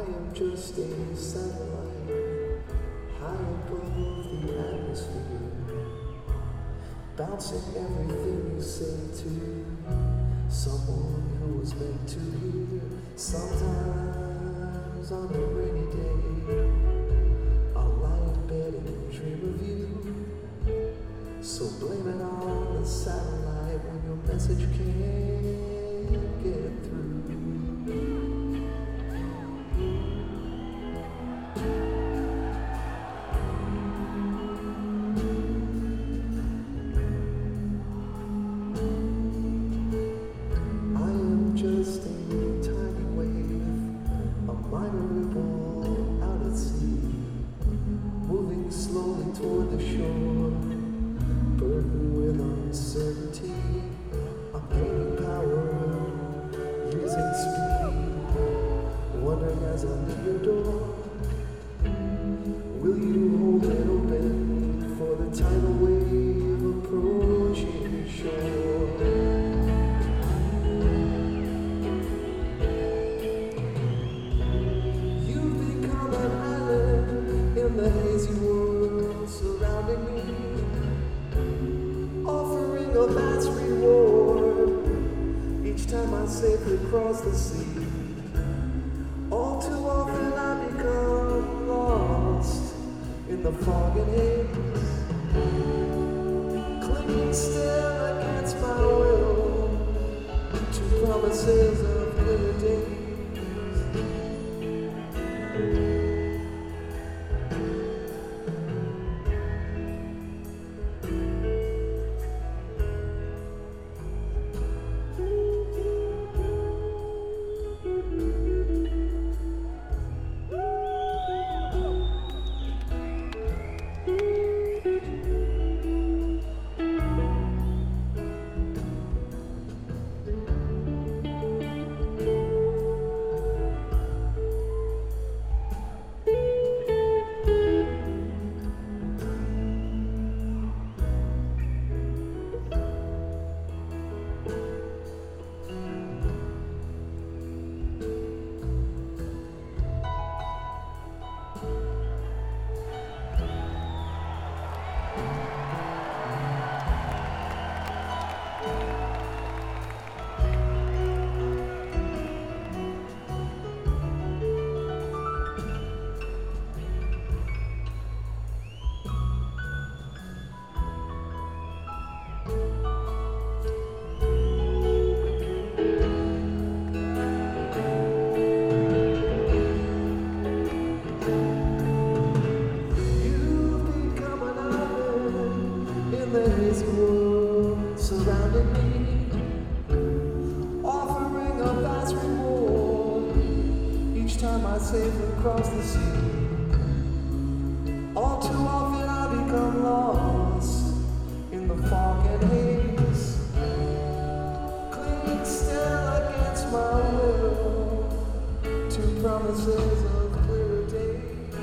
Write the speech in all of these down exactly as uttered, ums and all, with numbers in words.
am just a satellite high above the atmosphere, bouncing everything you say to someone who was meant to hear. Sometimes on a rainy day, I'll lie in bed and dream of you. So blame it on the satellite when your message can't get through. Just a tiny wave, a minor ripple out at sea, moving slowly toward the shore, burdened with uncertainty. I'm gaining power, using speed, wondering as I leave your door, will you hold it open for the tidal wave approaching shore? In the hazy world surrounding me, offering a vast reward each time I safely cross the sea. All too often I become lost in the fog and haze, clinging still against my will to promises of clear days. The hazy world surrounding me, offering a vast reward each time I safely cross the sea. All too often I become lost in the fog and haze, clinging still against my will to promises of clearer days.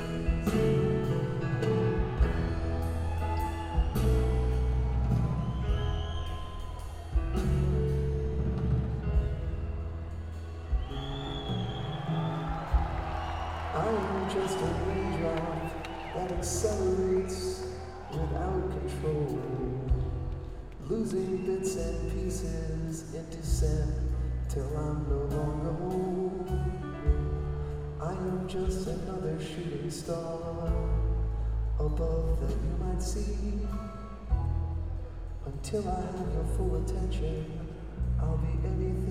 I am just a raindrop that accelerates without control, losing bits and pieces in descent till I'm no longer whole. I am just another shooting star above that you might see. Until I have your full attention, I'll be anything